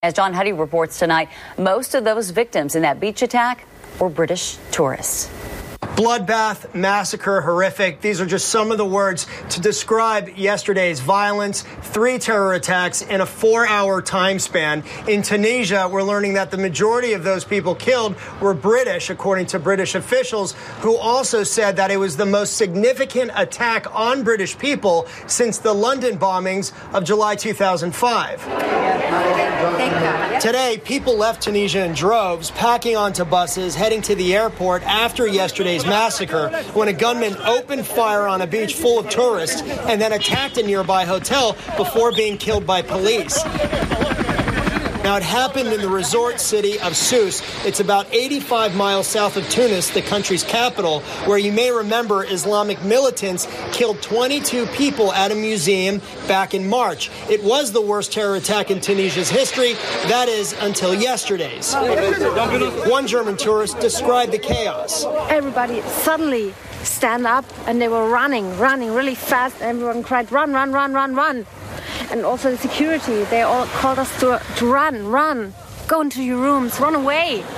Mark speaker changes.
Speaker 1: As John Huddy reports tonight, most of those victims in that beach attack were British tourists.
Speaker 2: Bloodbath, massacre, horrific. These are just some of the words to describe yesterday's violence. 3 terror attacks in a 4-hour time span. In Tunisia, we're learning that the majority of those people killed were British, according to British officials, who also said that it was the most significant attack on British people since the London bombings of July 2005. Today, people left Tunisia in droves, packing onto buses, heading to the airport after yesterday's massacre when a gunman opened fire on a beach full of tourists and then attacked a nearby hotel before being killed by police. Now, it happened in the resort city of Sousse. It's about 85 miles south of Tunis, the country's capital, where you may remember Islamic militants killed 22 people at a museum back in March. It was the worst terror attack in Tunisia's history, that is, until yesterday's. One German tourist described the chaos.
Speaker 3: Everybody suddenly stand up and they were running really fast. Everyone cried, run, run, run, run, run. And also the security, they all called us to run, go into your rooms, run away.